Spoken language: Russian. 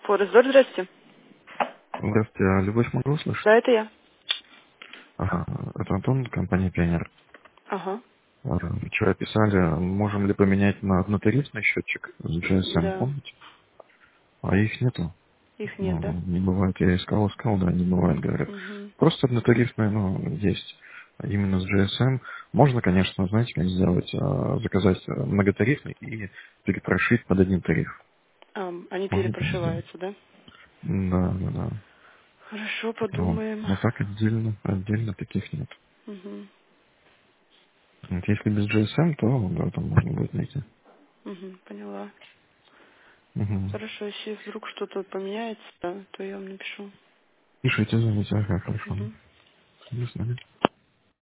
Форестдор, здрасте. Здравствуйте, а Любовь могу услышать? Да, это я. Ага, это Антон, компания «Пионер». Ага, Вчера писали, можем ли поменять на однотарифный счетчик с GSM, да. помните? А их нету. Их нет, да? Ну, не бывает, я искал, да, не бывает, говорят. Угу. Просто однотарифный, есть. А именно с GSM можно, конечно, знаете, как сделать, заказать многотарифный и перепрошить под один тариф. Они Можно так сделать. перепрошиваются, да? Да. Хорошо, Вот. подумаем. Но так отдельно таких нет. Угу. Вот если без GSM, то да, там можно будет найти. Угу, поняла. Угу. Хорошо, если вдруг что-то поменяется, то я вам напишу. Пишите, звоните, ага, хорошо. Угу. До свидания.